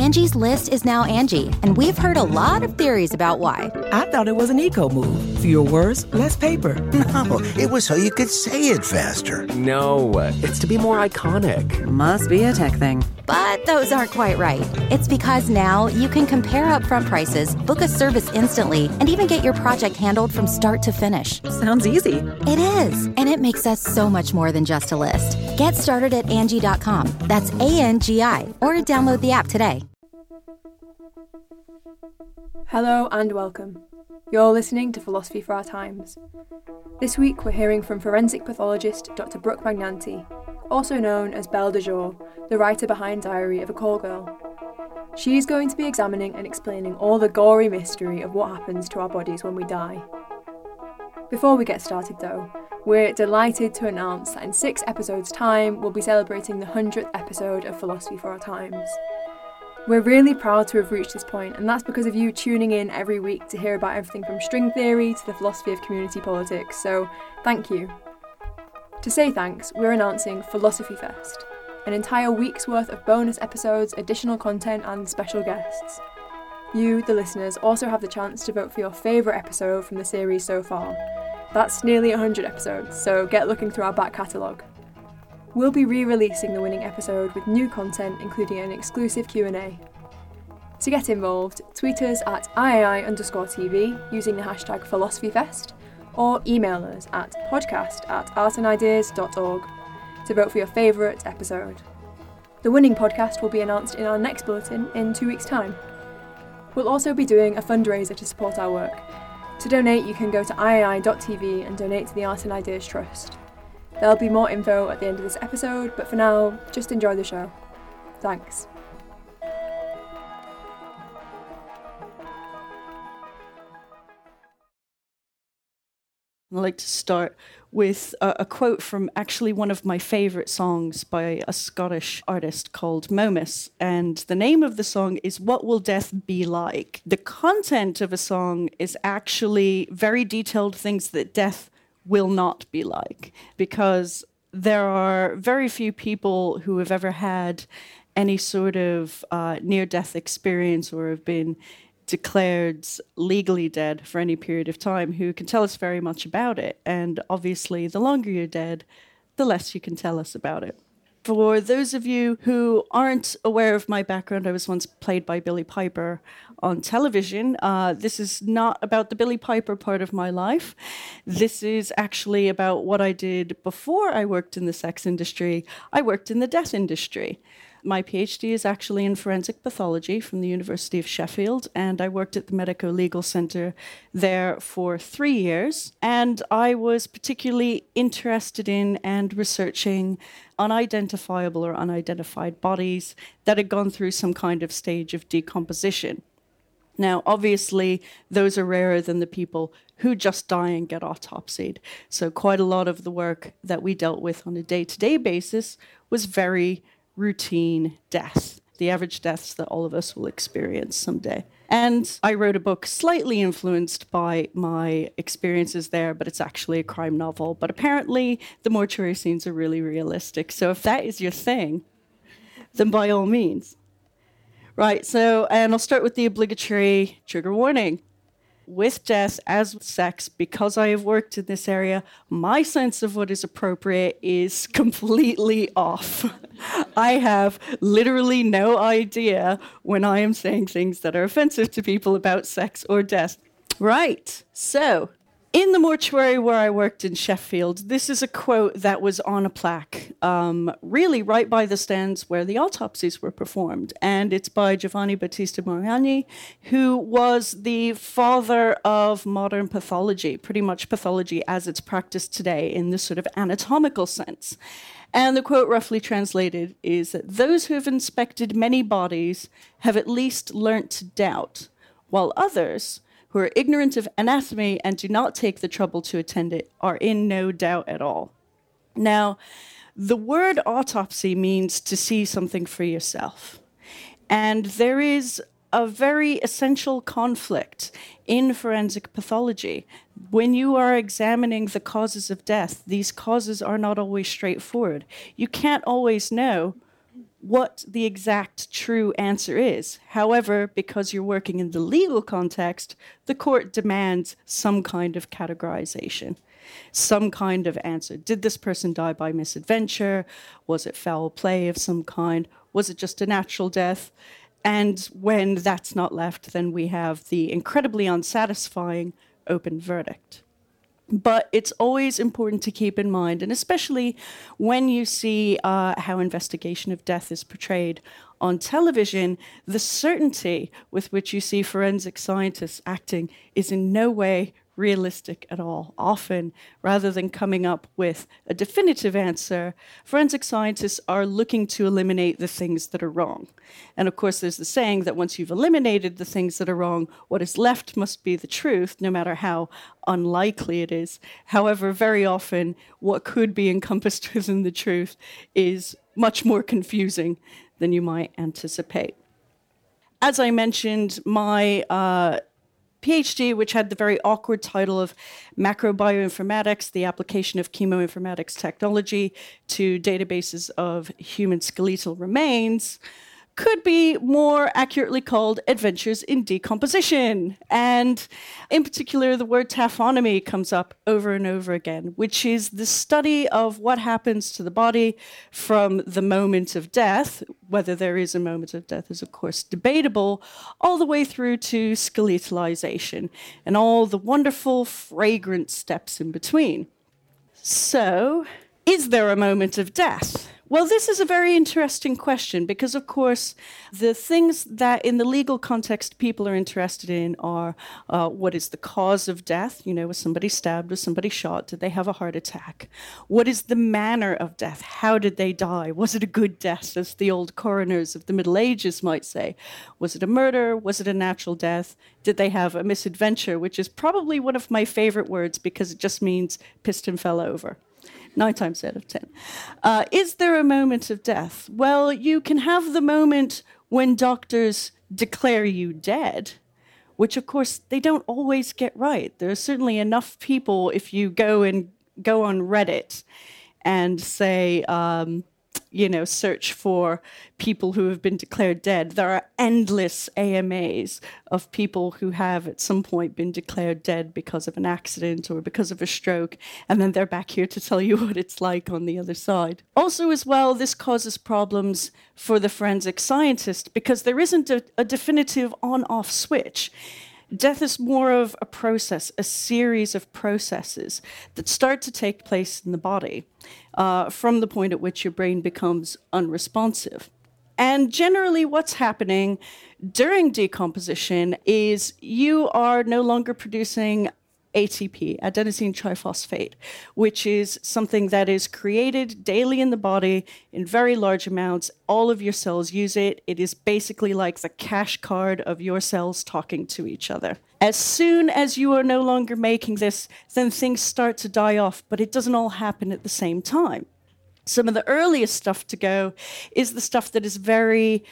Angie's List is now Angie, and we've heard a lot of theories about why. I thought it was an eco move. Fewer words, less paper. No, it was so you could say it faster. No, it's to be more iconic. Must be a tech thing. But those aren't quite right. It's because now you can compare upfront prices, book a service instantly, and even get your project handled from start to finish. Sounds easy. It is, and it makes us so much more than just a list. Get started at Angie.com. That's ANGI, or download the app today. Hello and welcome. You're listening to Philosophy for Our Times. This week we're hearing from forensic pathologist Dr. Brooke Magnanti, also known as Belle de Jour, the writer behind Diary of a Call Girl. She's going to be examining and explaining all the gory mystery of what happens to our bodies when we die. Before we get started though, we're delighted to announce that in 6 episodes' time we'll be celebrating the 100th episode of Philosophy for Our Times. We're really proud to have reached this point, and that's because of you tuning in every week to hear about everything from string theory to the philosophy of community politics, so thank you. To say thanks, we're announcing Philosophy Fest, an entire week's worth of bonus episodes, additional content and special guests. You, the listeners, also have the chance to vote for your favourite episode from the series so far. That's nearly 100 episodes, so get looking through our back catalogue. We'll be re-releasing the winning episode with new content, including an exclusive Q&A. To get involved, tweet us at IAI_TV using the hashtag PhilosophyFest, or email us at podcast@artandideas.org to vote for your favourite episode. The winning podcast will be announced in our next bulletin in 2 weeks' time. We'll also be doing a fundraiser to support our work. To donate, you can go to iai.tv and donate to the Art and Ideas Trust. There'll be more info at the end of this episode, but for now, just enjoy the show. Thanks. I'd like to start with a quote from actually one of my favourite songs by a Scottish artist called Momus. And the name of the song is What Will Death Be Like? The content of a song is actually very detailed things that death will not be like, because there are very few people who have ever had any sort of near-death experience or have been declared legally dead for any period of time who can tell us very much about it. And obviously, the longer you're dead, the less you can tell us about it. For those of you who aren't aware of my background, I was once played by Billie Piper on television. This is not about the Billie Piper part of my life. This is actually about what I did before I worked in the sex industry. I worked in the death industry. My PhD is actually in forensic pathology from the University of Sheffield, and I worked at the Medico-Legal Centre there for 3 years. And I was particularly interested in and researching unidentifiable or unidentified bodies that had gone through some kind of stage of decomposition. Now, obviously, those are rarer than the people who just die and get autopsied. So quite a lot of the work that we dealt with on a day-to-day basis was very routine death, the average deaths that all of us will experience someday. And I wrote a book slightly influenced by my experiences there, but it's actually a crime novel. But apparently the mortuary scenes are really realistic. So if that is your thing, then by all means. Right, so, and I'll start with the obligatory trigger warning. With death, as with sex, because I have worked in this area, my sense of what is appropriate is completely off. I have literally no idea when I am saying things that are offensive to people about sex or death. Right, so in the mortuary where I worked in Sheffield, this is a quote that was on a plaque, really right by the stands where the autopsies were performed. And it's by Giovanni Battista Mariani, who was the father of modern pathology, pretty much pathology as it's practiced today in the sort of anatomical sense. And the quote roughly translated is that those who have inspected many bodies have at least learnt to doubt, while others who are ignorant of anatomy and do not take the trouble to attend it are in no doubt at all. Now, the word autopsy means to see something for yourself. And there is a very essential conflict in forensic pathology. When you are examining the causes of death, these causes are not always straightforward. You can't always know what the exact true answer is. However, because you're working in the legal context, the court demands some kind of categorization, some kind of answer. Did this person die by misadventure? Was it foul play of some kind? Was it just a natural death? And when that's not left, then we have the incredibly unsatisfying open verdict. But it's always important to keep in mind, and especially when you see how investigation of death is portrayed on television, the certainty with which you see forensic scientists acting is in no way realistic at all. Often, rather than coming up with a definitive answer, forensic scientists are looking to eliminate the things that are wrong. And of course, there's the saying that once you've eliminated the things that are wrong, what is left must be the truth, no matter how unlikely it is. However, very often, what could be encompassed within the truth is much more confusing than you might anticipate. As I mentioned, my PhD, which had the very awkward title of Macrobioinformatics, the application of chemoinformatics technology to databases of human skeletal remains, could be more accurately called Adventures in Decomposition. And in particular, the word taphonomy comes up over and over again, which is the study of what happens to the body from the moment of death. Whether there is a moment of death is, of course, debatable, all the way through to skeletalization and all the wonderful, fragrant steps in between. So, is there a moment of death? Well, this is a very interesting question because, of course, the things that in the legal context people are interested in are what is the cause of death? You know, was somebody stabbed? Was somebody shot? Did they have a heart attack? What is the manner of death? How did they die? Was it a good death, as the old coroners of the Middle Ages might say? Was it a murder? Was it a natural death? Did they have a misadventure, which is probably one of my favorite words because it just means piston fell over. 9 times out of 10. Is there a moment of death? Well, you can have the moment when doctors declare you dead, which, of course, they don't always get right. There are certainly enough people, if you go on Reddit and say, search for people who have been declared dead. There are endless AMAs of people who have at some point been declared dead because of an accident or because of a stroke, and then they're back here to tell you what it's like on the other side. Also, as well, this causes problems for the forensic scientist because there isn't a definitive on-off switch. Death is more of a process, a series of processes that start to take place in the body from the point at which your brain becomes unresponsive. And generally what's happening during decomposition is you are no longer producing ATP, adenosine triphosphate, which is something that is created daily in the body in very large amounts. All of your cells use it. It is basically like the cash card of your cells talking to each other. As soon as you are no longer making this, then things start to die off, but it doesn't all happen at the same time. Some of the earliest stuff to go is the stuff that is very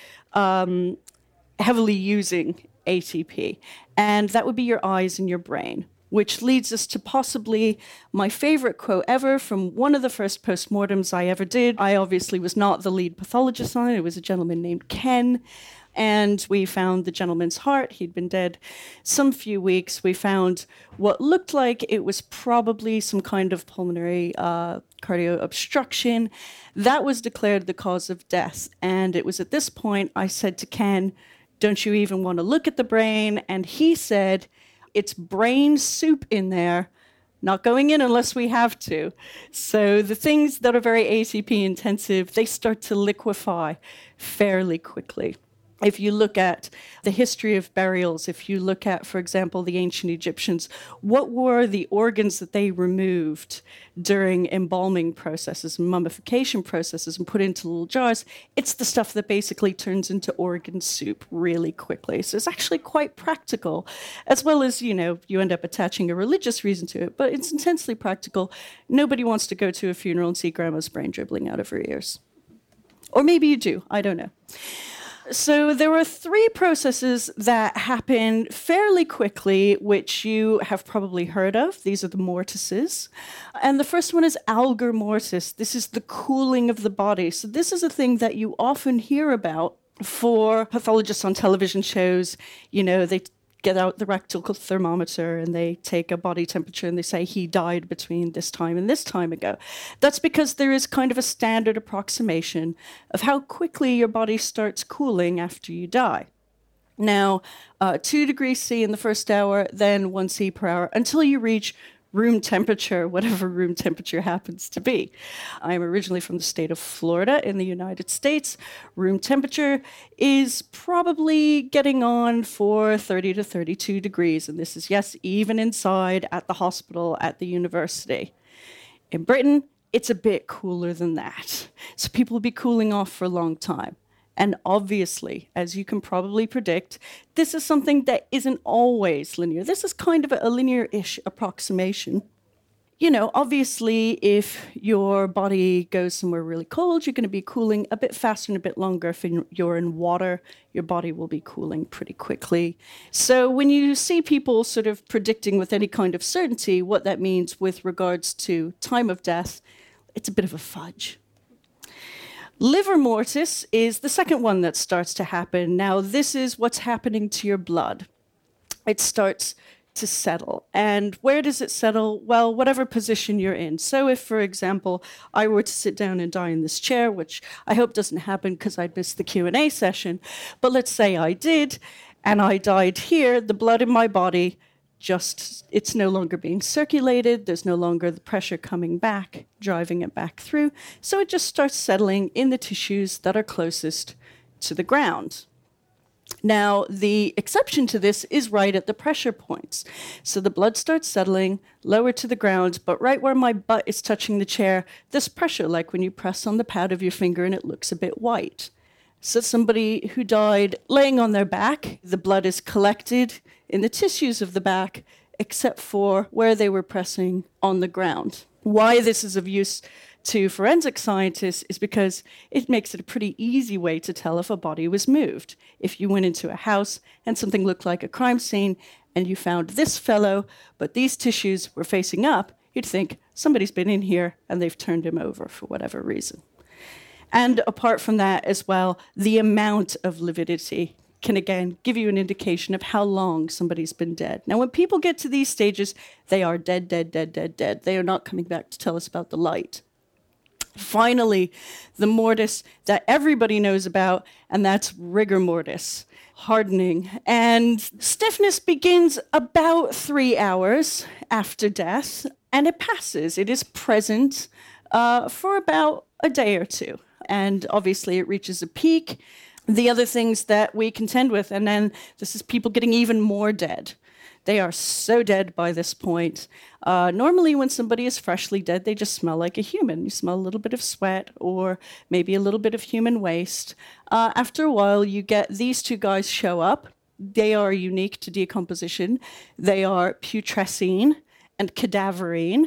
heavily using ATP, and that would be your eyes and your brain, which leads us to possibly my favorite quote ever from one of the first postmortems I ever did. I obviously was not the lead pathologist on it. It was a gentleman named Ken, and we found the gentleman's heart. He'd been dead some few weeks. We found what looked like it was probably some kind of pulmonary cardio obstruction. That was declared the cause of death, and it was at this point I said to Ken, "Don't you even want to look at the brain?" And he said, "It's brain soup in there, not going in unless we have to." So the things that are very ATP intensive, they start to liquefy fairly quickly. If you look at the history of burials, if you look at, for example, the ancient Egyptians, what were the organs that they removed during embalming processes and mummification processes and put into little jars? It's the stuff that basically turns into organ soup really quickly. So it's actually quite practical, as well as, you end up attaching a religious reason to it, but it's intensely practical. Nobody wants to go to a funeral and see grandma's brain dribbling out of her ears. Or maybe you do, I don't know. So there are three processes that happen fairly quickly, which you have probably heard of. These are the mortices. And the first one is algor mortis. This is the cooling of the body. So this is a thing that you often hear about for pathologists on television shows. You know, they get out the rectal thermometer and they take a body temperature and they say he died between this time and this time ago. That's because there is kind of a standard approximation of how quickly your body starts cooling after you die. Now, 2 degrees C in the first hour, then 1 C per hour, until you reach room temperature, whatever room temperature happens to be. I'm originally from the state of Florida in the United States. Room temperature is probably getting on for 30 to 32 degrees. And this is, yes, even inside at the hospital, at the university. In Britain, it's a bit cooler than that. So people will be cooling off for a long time. And obviously, as you can probably predict, this is something that isn't always linear. This is kind of a linear-ish approximation. You know, obviously, if your body goes somewhere really cold, you're going to be cooling a bit faster and a bit longer. If you're in water, your body will be cooling pretty quickly. So when you see people sort of predicting with any kind of certainty what that means with regards to time of death, it's a bit of a fudge. Livor mortis is the second one that starts to happen. Now, this is what's happening to your blood. It starts to settle. And where does it settle? Well, whatever position you're in. So if, for example, I were to sit down and die in this chair, which I hope doesn't happen because I'd miss the Q&A session, but let's say I did, and I died here, the blood in my body it's no longer being circulated, there's no longer the pressure coming back, driving it back through, so it just starts settling in the tissues that are closest to the ground. Now, the exception to this is right at the pressure points. So the blood starts settling lower to the ground, but right where my butt is touching the chair, there's pressure, like when you press on the pad of your finger and it looks a bit white. So somebody who died laying on their back, the blood is collected in the tissues of the back, except for where they were pressing on the ground. Why this is of use to forensic scientists is because it makes it a pretty easy way to tell if a body was moved. If you went into a house and something looked like a crime scene and you found this fellow, but these tissues were facing up, you'd think somebody's been in here and they've turned him over for whatever reason. And apart from that as well, the amount of lividity can again give you an indication of how long somebody's been dead. Now, when people get to these stages, they are dead, dead, dead, dead, dead. They are not coming back to tell us about the light. Finally, the mortis that everybody knows about, and that's rigor mortis, hardening. And stiffness begins about 3 hours after death, and it passes. It is present for about a day or two. And obviously it reaches a peak. The other things that we contend with, and then this is people getting even more dead. They are so dead by this point. Normally when somebody is freshly dead, they just smell like a human. You smell a little bit of sweat or maybe a little bit of human waste. After a while, you get these two guys show up. They are unique to decomposition. They are putrescine and cadaverine.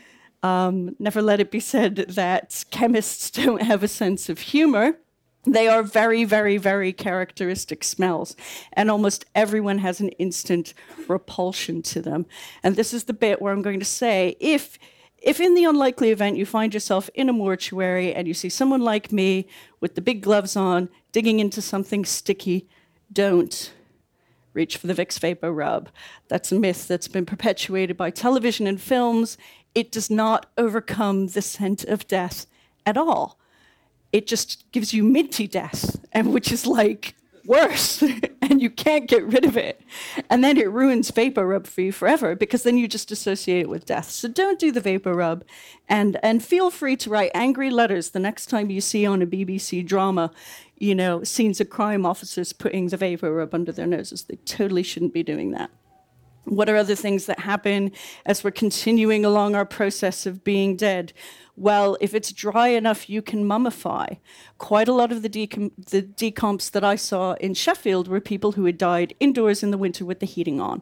Never let it be said that chemists don't have a sense of humor. They are very, very, very characteristic smells, and almost everyone has an instant repulsion to them. And this is the bit where I'm going to say, if in the unlikely event you find yourself in a mortuary and you see someone like me with the big gloves on, digging into something sticky, don't reach for the Vicks Vapor Rub. That's a myth that's been perpetuated by television and films. It does not overcome the scent of death at all. It just gives you minty death, and which is like worse, and you can't get rid of it. And then it ruins Vapor Rub for you forever, because then you just associate it with death. So don't do the Vapor Rub, and feel free to write angry letters the next time you see on a BBC drama, you know, scenes of crime officers putting the Vapor Rub under their noses. They totally shouldn't be doing that. What are other things that happen as we're continuing along our process of being dead? Well, if it's dry enough, you can mummify. Quite a lot of the decomps that I saw in Sheffield were people who had died indoors in the winter with the heating on.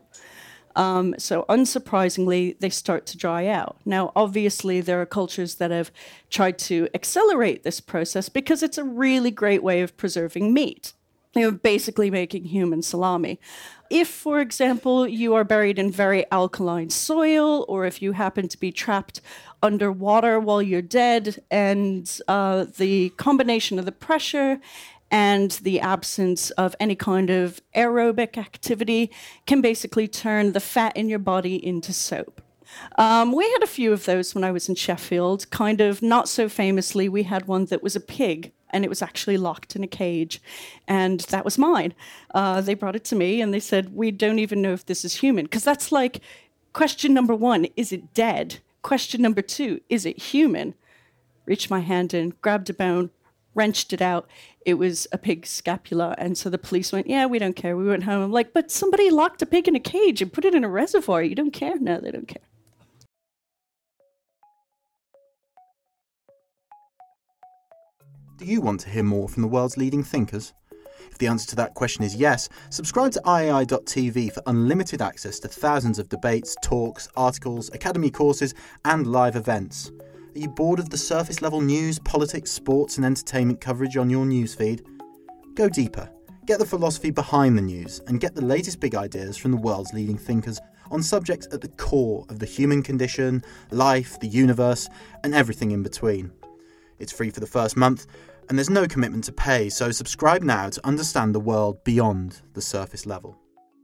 So unsurprisingly, they start to dry out. Now, obviously, there are cultures that have tried to accelerate this process because it's a really great way of preserving meat. basically making human salami. If, for example, you are buried in very alkaline soil, or if you happen to be trapped underwater while you're dead, and the combination of the pressure and the absence of any kind of aerobic activity can basically turn the fat in your body into soap. We had a few of those when I was in Sheffield. Kind of not so famously, we had one that was a pig, and it was actually locked in a cage. And that was mine. They brought it to me, and they said, we don't even know if this is human. Because that's like, question number 1, is it dead? Question number 2, is it human? Reached my hand in, grabbed a bone, wrenched it out. It was a pig's scapula. And so the police went, yeah, we don't care. We went home. I'm like, but somebody locked a pig in a cage and put it in a reservoir. You don't care? No, they don't care. Do you want to hear more from the world's leading thinkers? If the answer to that question is yes, subscribe to iai.tv for unlimited access to thousands of debates, talks, articles, academy courses, and live events. Are you bored of the surface level news, politics, sports, and entertainment coverage on your newsfeed? Go deeper. Get the philosophy behind the news and get the latest big ideas from the world's leading thinkers on subjects at the core of the human condition, life, the universe, and everything in between. It's free for the first month, and there's no commitment to pay, so subscribe now to understand the world beyond the surface level.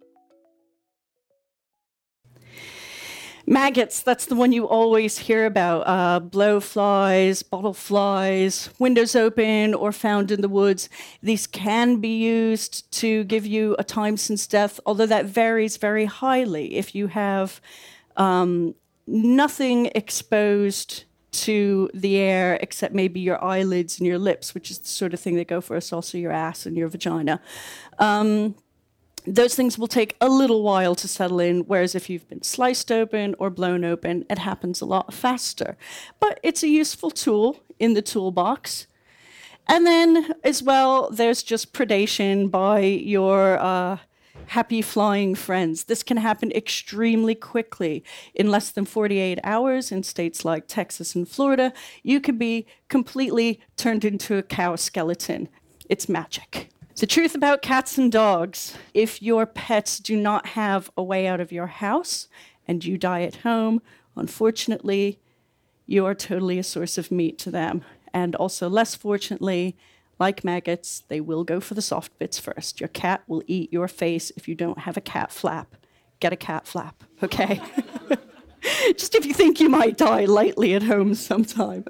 Maggots, that's the one you always hear about. Blowflies, bottleflies, windows open or found in the woods. These can be used to give you a time since death, although that varies very highly. If you have nothing exposed to the air except maybe your eyelids and your lips, which is the sort of thing they go for. It's also your ass and your vagina. Those things will take a little while to settle in, whereas if you've been sliced open or blown open, it happens a lot faster. But it's a useful tool in the toolbox. And then, as well, there's just predation by your happy flying friends. This can happen extremely quickly. In less than 48 hours in states like Texas and Florida, you could be completely turned into a cow skeleton. It's magic. The truth about cats and dogs: if your pets do not have a way out of your house and you die at home, unfortunately, you are totally a source of meat to them. And also, less fortunately, like maggots, they will go for the soft bits first. Your cat will eat your face if you don't have a cat flap. Get a cat flap, okay? Just if you think you might die lightly at home sometime.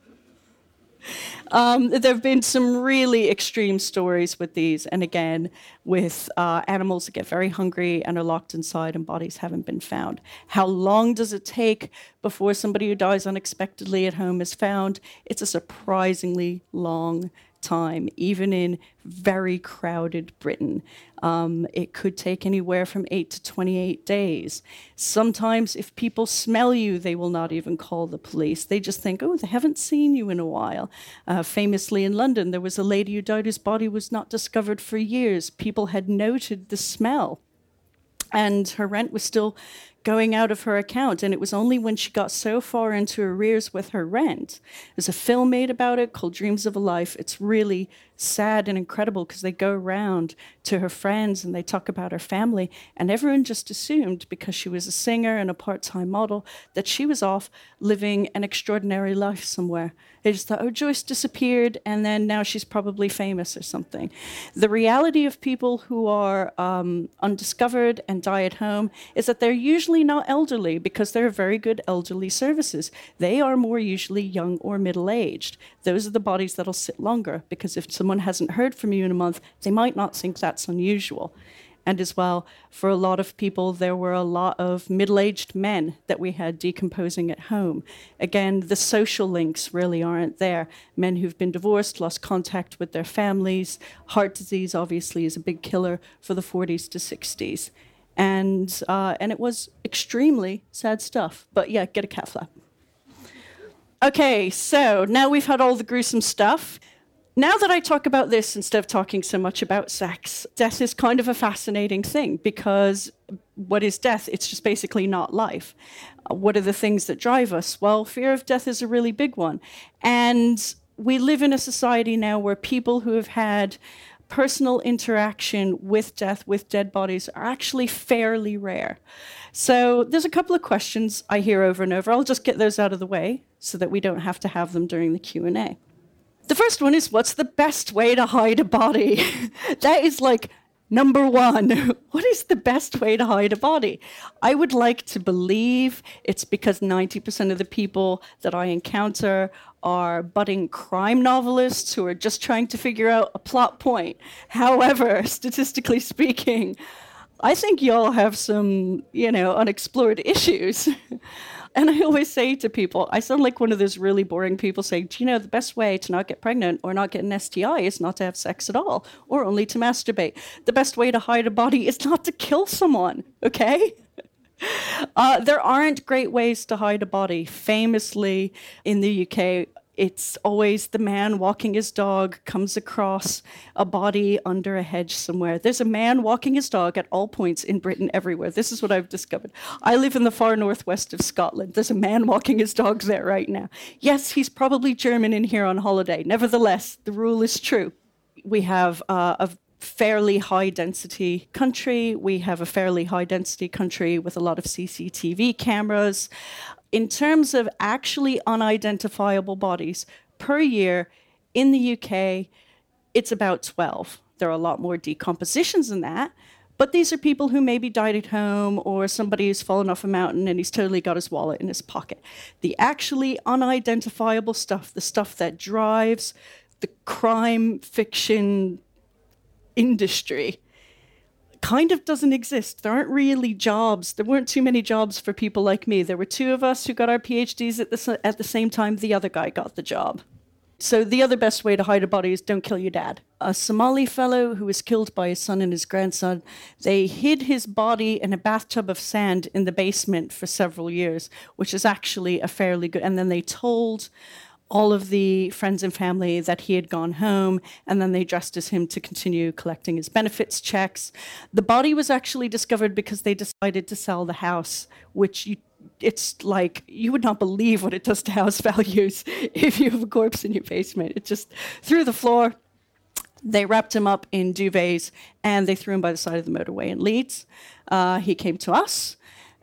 There have been some really extreme stories with these, and again, with animals that get very hungry and are locked inside and bodies haven't been found. How long does it take before somebody who dies unexpectedly at home is found? It's a surprisingly long time, even in very crowded Britain. It could take anywhere from 8 to 28 days. Sometimes if people smell you, they will not even call the police. They just think, oh, they haven't seen you in a while. Famously in London, there was a lady who died whose body was not discovered for years. People had noted the smell, and her rent was still going out of her account, and it was only when she got so far into arrears with her rent. There's a film made about it called Dreams of a Life. It's really sad and incredible because they go around to her friends and they talk about her family, and everyone just assumed, because she was a singer and a part-time model, that she was off living an extraordinary life somewhere. They just thought, oh, Joyce disappeared, and then now she's probably famous or something. The reality of people who are undiscovered and die at home is that they're usually not elderly, because there are very good elderly services. They are more usually young or middle-aged. Those are the bodies that'll sit longer, because if someone hasn't heard from you in a month, they might not think that's unusual. And as well, for a lot of people, there were a lot of middle-aged men that we had decomposing at home. Again, the social links really aren't there. Men who've been divorced, lost contact with their families. Heart disease, obviously, is a big killer for the 40s to 60s. And it was extremely sad stuff. But yeah, get a cat flap. Okay, so now we've had all the gruesome stuff. Now that I talk about this instead of talking so much about sex, death is kind of a fascinating thing, because what is death? It's just basically not life. What are the things that drive us? Well, fear of death is a really big one. And we live in a society now where people who have had personal interaction with death, with dead bodies, are actually fairly rare. So there's a couple of questions I hear over and over. I'll just get those out of the way so that we don't have to have them during the Q&A. The first one is, what's the best way to hide a body? That is like number one. What is the best way to hide a body? I would like to believe it's because 90% of the people that I encounter are budding crime novelists who are just trying to figure out a plot point. However, statistically speaking, I think y'all have some, unexplored issues. And I always say to people, I sound like one of those really boring people saying, the best way to not get pregnant or not get an STI is not to have sex at all, or only to masturbate. The best way to hide a body is not to kill someone, okay? There aren't great ways to hide a body. Famously, in the UK, it's always the man walking his dog comes across a body under a hedge somewhere. There's a man walking his dog at all points in Britain everywhere. This is what I've discovered. I live in the far northwest of Scotland. There's a man walking his dog there right now. Yes, he's probably German in here on holiday. Nevertheless, the rule is true. We have a fairly high density country. We have a fairly high density country with a lot of CCTV cameras. In terms of actually unidentifiable bodies per year in the UK, it's about 12. There are a lot more decompositions than that, but these are people who maybe died at home, or somebody who's fallen off a mountain and he's totally got his wallet in his pocket. The actually unidentifiable stuff, the stuff that drives the crime fiction industry, kind of doesn't exist. There aren't really jobs. There weren't too many jobs for people like me. There were two of us who got our PhDs at the same time the other guy got the job. So the other best way to hide a body is don't kill your dad. A Somali fellow who was killed by his son and his grandson, they hid his body in a bathtub of sand in the basement for several years, which is actually a fairly good... And then they told all of the friends and family that he had gone home, and then they dressed as him to continue collecting his benefits checks. The body was actually discovered because they decided to sell the house, which it's like, you would not believe what it does to house values if you have a corpse in your basement. It just through the floor. They wrapped him up in duvets, and they threw him by the side of the motorway in Leeds. He came to us.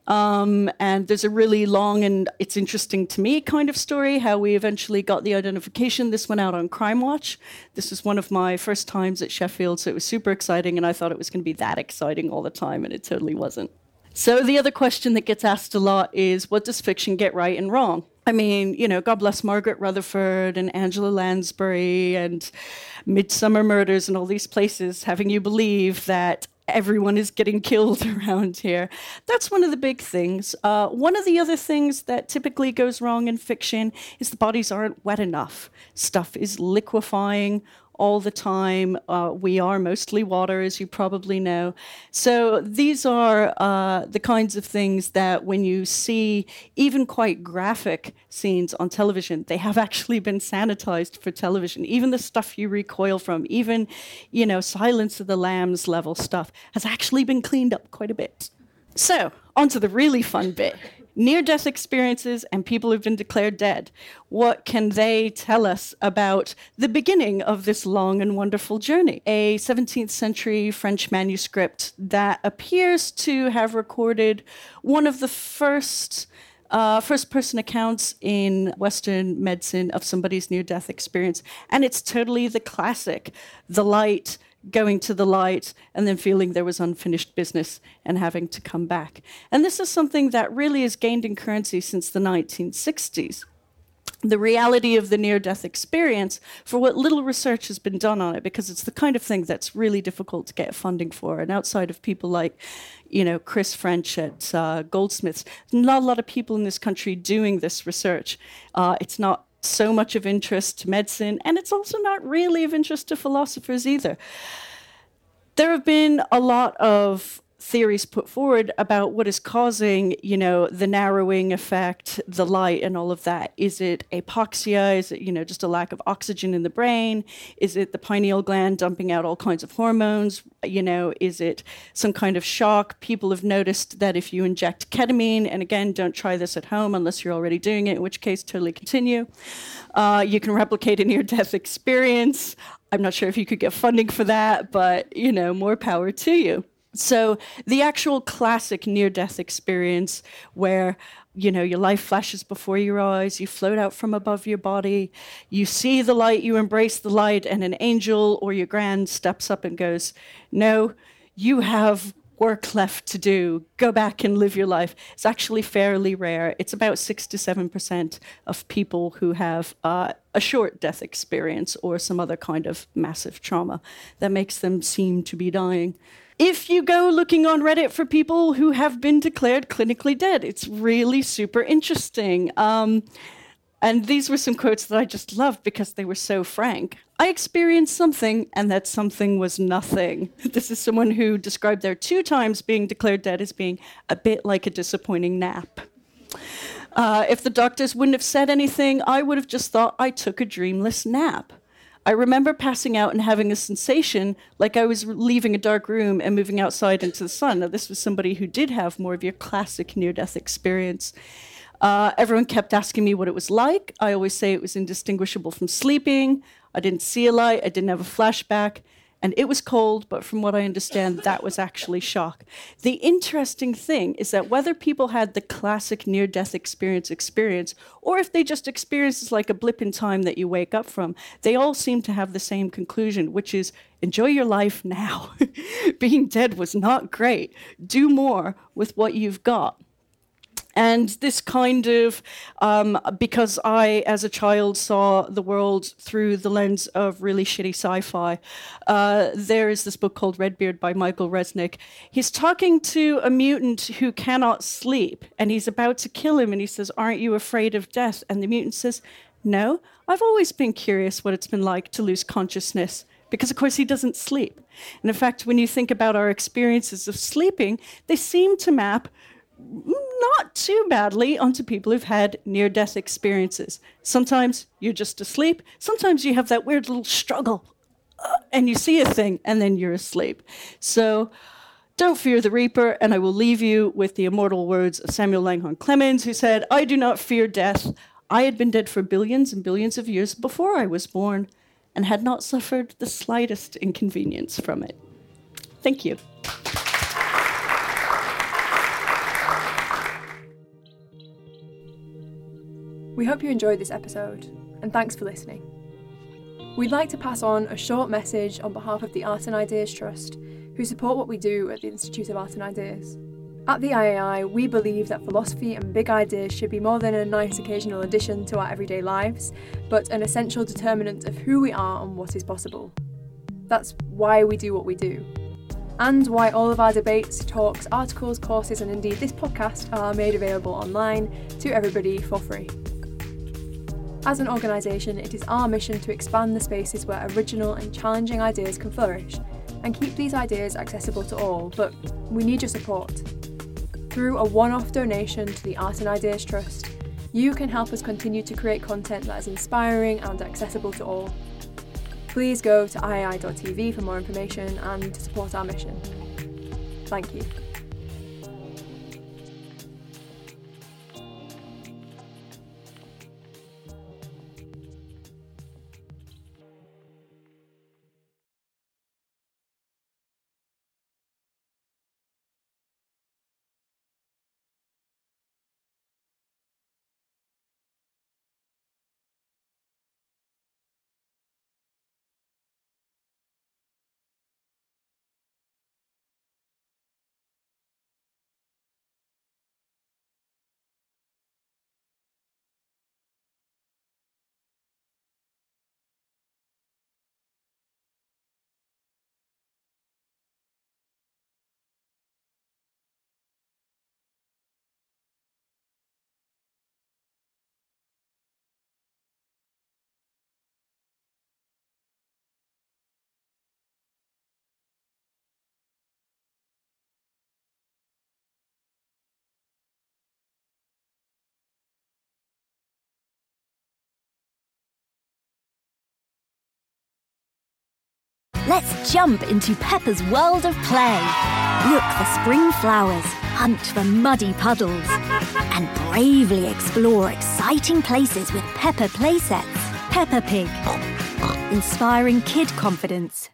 And there's a really long, and it's interesting to me, kind of story, how we eventually got the identification. This went out on Crime Watch. This was one of my first times at Sheffield, so it was super exciting, and I thought it was going to be that exciting all the time, and it totally wasn't. So the other question that gets asked a lot is, what does fiction get right and wrong? I mean, God bless Margaret Rutherford and Angela Lansbury and Midsummer Murders and all these places having you believe that everyone is getting killed around here. That's one of the big things. One of the other things that typically goes wrong in fiction is the bodies aren't wet enough. Stuff is liquefying all the time. We are mostly water, as you probably know. So these are the kinds of things that when you see even quite graphic scenes on television, they have actually been sanitized for television. Even the stuff you recoil from, even, Silence of the Lambs level stuff has actually been cleaned up quite a bit. So, on to the really fun bit. Near-death experiences and people who've been declared dead. What can they tell us about the beginning of this long and wonderful journey? A 17th century French manuscript that appears to have recorded one of the first-person accounts in Western medicine of somebody's near-death experience. And it's totally the classic, the light, going to the light, and then feeling there was unfinished business and having to come back. And this is something that really has gained in currency since the 1960s. The reality of the near-death experience, for what little research has been done on it, because it's the kind of thing that's really difficult to get funding for. And outside of people like, Chris French at Goldsmiths, not a lot of people in this country doing this research. It's not so much of interest to medicine, and it's also not really of interest to philosophers either. There have been a lot of theories put forward about what is causing, the narrowing effect, the light, and all of that. Is it apoxia? Is it, just a lack of oxygen in the brain? Is it the pineal gland dumping out all kinds of hormones? Is it some kind of shock? People have noticed that if you inject ketamine, and again, don't try this at home unless you're already doing it, in which case, totally continue. You can replicate a near-death experience. I'm not sure if you could get funding for that, but, more power to you. So the actual classic near-death experience where, your life flashes before your eyes, you float out from above your body, you see the light, you embrace the light, and an angel or your grand steps up and goes, no, you have work left to do. Go back and live your life. It's actually fairly rare. It's about 6 to 7% of people who have a short death experience or some other kind of massive trauma that makes them seem to be dying. If you go looking on Reddit for people who have been declared clinically dead, it's really super interesting. And these were some quotes that I just loved because they were so frank. I experienced something, and that something was nothing. This is someone who described their 2 times being declared dead as being a bit like a disappointing nap. If the doctors wouldn't have said anything, I would have just thought I took a dreamless nap. I remember passing out and having a sensation like I was leaving a dark room and moving outside into the sun. Now, this was somebody who did have more of your classic near-death experience. Everyone kept asking me what it was like. I always say it was indistinguishable from sleeping. I didn't see a light. I didn't have a flashback. And it was cold, but from what I understand, that was actually shock. The interesting thing is that whether people had the classic near-death experience, or if they just experienced like a blip in time that you wake up from, they all seem to have the same conclusion, which is enjoy your life now. Being dead was not great. Do more with what you've got. And this kind of, because I, as a child, saw the world through the lens of really shitty sci-fi, there is this book called Redbeard by Michael Resnick. He's talking to a mutant who cannot sleep, and he's about to kill him, and he says, "Aren't you afraid of death?" And the mutant says, "No, I've always been curious what it's been like to lose consciousness." Because, of course, he doesn't sleep. And in fact, when you think about our experiences of sleeping, they seem to map not too badly onto people who've had near-death experiences. Sometimes you're just asleep. Sometimes you have that weird little struggle and you see a thing and then you're asleep. So don't fear the Reaper, and I will leave you with the immortal words of Samuel Langhorne Clemens, who said, "I do not fear death. I had been dead for billions and billions of years before I was born and had not suffered the slightest inconvenience from it." Thank you. We hope you enjoyed this episode, and thanks for listening. We'd like to pass on a short message on behalf of the Art and Ideas Trust, who support what we do at the Institute of Art and Ideas. At the IAI, we believe that philosophy and big ideas should be more than a nice occasional addition to our everyday lives, but an essential determinant of who we are and what is possible. That's why we do what we do. And why all of our debates, talks, articles, courses, and indeed this podcast are made available online to everybody for free. As an organisation, it is our mission to expand the spaces where original and challenging ideas can flourish, and keep these ideas accessible to all, but we need your support. Through a one-off donation to the Art and Ideas Trust, you can help us continue to create content that is inspiring and accessible to all. Please go to iai.tv for more information and to support our mission. Thank you. Let's jump into Peppa's world of play. Look for spring flowers, hunt for muddy puddles, and bravely explore exciting places with Peppa playsets. Peppa Pig. Inspiring kid confidence.